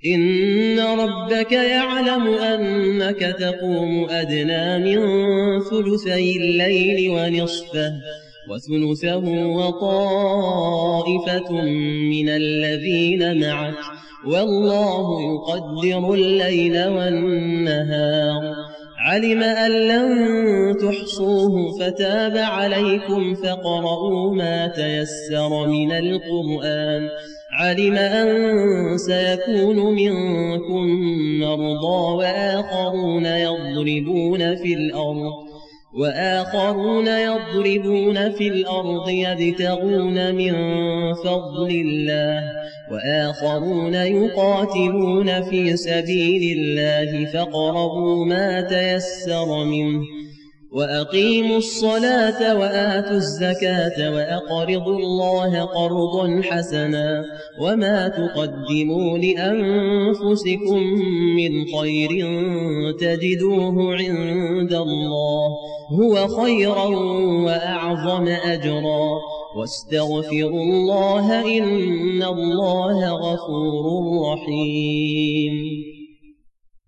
إن ربك يعلم أنك تقوم أدنى من ثلثي الليل ونصفه وثلثه وطائفة من الذين معك والله يقدر الليل والنهار علم أن لن تحصوه فتاب عليكم فاقرؤوا ما تيسر من القرآن علم أن سيكون منكم مرضى وآخرون يضربون في الأرض يبتغون من فضل الله وآخرون يقاتلون في سبيل الله فاقرؤوا ما تيسر منه وأقيموا الصلاة وآتوا الزكاة وأقرضوا الله قرضا حسنا وما تقدموا لأنفسكم من خير تجدوه عند الله هو خيرا وأعظم أجرا واستغفروا الله إن الله غفور رحيم.